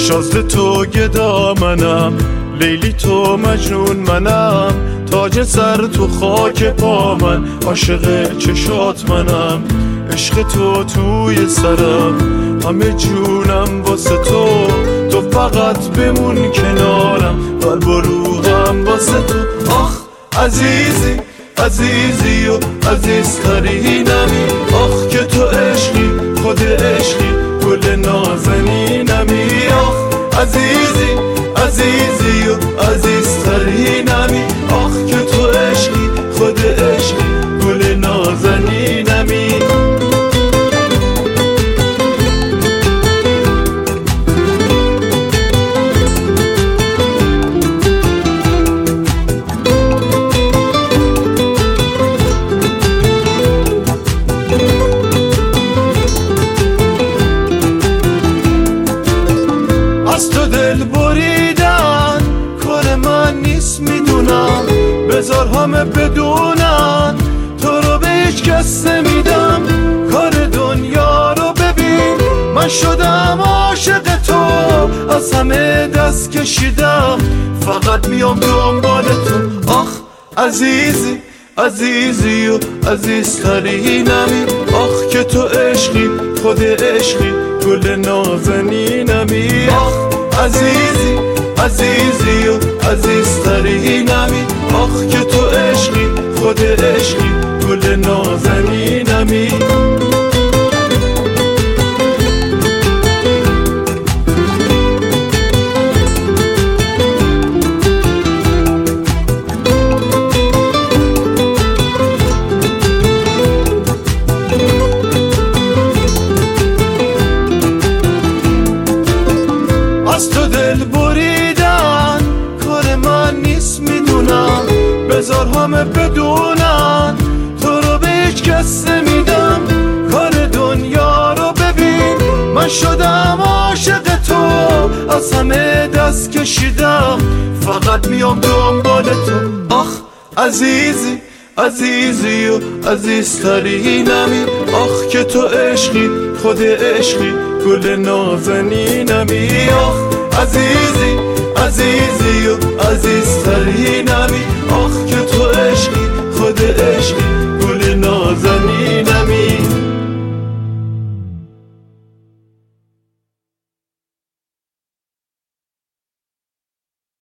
شازده تو گدا منم، لیلی تو مجنون منم، تاج سر تو خاک پا من، عاشق چشات منم، عشق تو توی سرم، همه جونم واسه تو، تو فقط بمون کنارم، قلب و روحم واسه تو. آخ عزیزی عزیزی و عزیزترینمی، آخ که تو عشقی خود عشقی گل نازنینمی، آخ عزیزی عزیزی و عزیزترینمی، آخ که تو عشقی خود عشقی گل نازنینمی. از تو دل بریدن کار من نیست میدونم، بذار همه بدونن تو رو به هیچ کس نمیدم، کار دنیا رو ببین من شدم عاشق تو، از همه دست کشیدم فقط میام دنبال تو. آخ عزیزی عزیزی و عزیزترینمی، آخ که تو عشقی خود عشقی گل نازنینمی، آخ عزیزی عزیزی و عزیزترینمی، آخ که تو عشقی خود عشقی گل نازنینمی. از تو دل بریدن کار من نیست میدونم، بذار همه بدونن تو رو به هیچ کس نمیدم، کار دنیا رو ببین من شدم عاشق تو، از همه دست کشیدم فقط میام دنبال تو. آخ عزیزی عزیزی و عزیزترینمی، آخ که تو عشقی خود عشقی گل نازنینمی، آخ عزیزی عزیزی و عزیزترینمی.